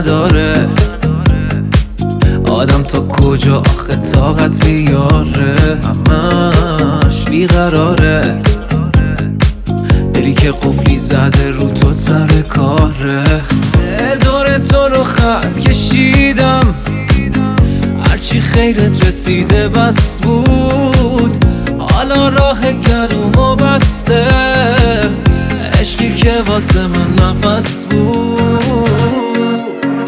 نداره آدم تا کجا آخه طاقت بیاره، همش بیقراره. دلی که قفلی زده رو تو سر کاره. دور تو رو خط کشیدم، هرچی خیرت رسیده بس بود. حالا راه گلومو بسته، عشقی که واسه من نفس بود.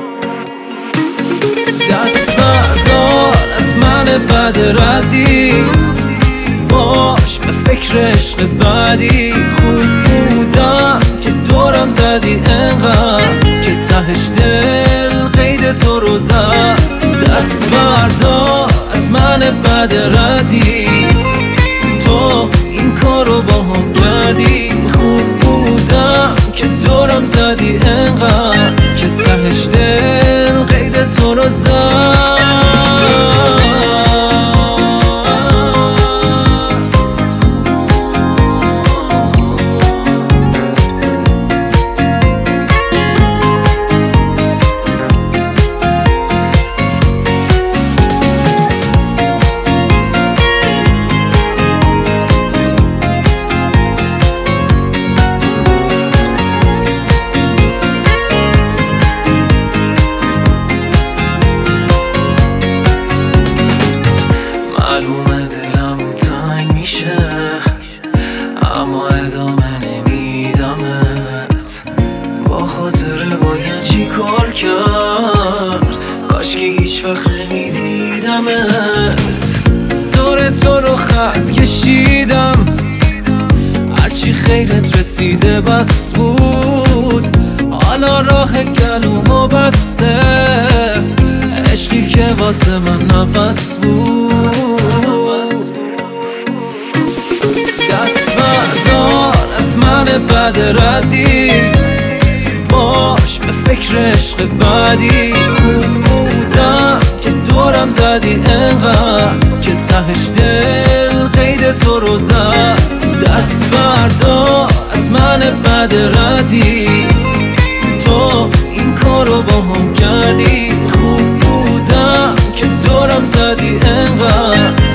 دست بردار از من بد ردی، باش به فکر عشق بعدی. خوب بودم که دورم زدی انقدر که تهش دل قید تو رو زد. دست بردار از من بد ردی، تو این کارو با هم کردی. خوب بودم که دورم زدی انقدر که تهش دل قید تو رو زد. معلومه دلم تنگ میشه، اما ادامه نمیدمت. با خاطر باید چی کار کرد، کاشکی هیچ وقت نمیدیدمت. دور تو رو خط کشیدم، هرچی خیرت رسیده بس بود. حالا راه گلومو بسته، عشقی که واسه من نفس بود. دست بردار از من بد ردی، باش به فکر عشق بعدی. خوب بودم که دورم زدی انقدر که تهش دل قید تو رو زد. دست بردار از من بد ردی، تو این کارو با هم کردی. خوب بودم که دورم زدی انقدر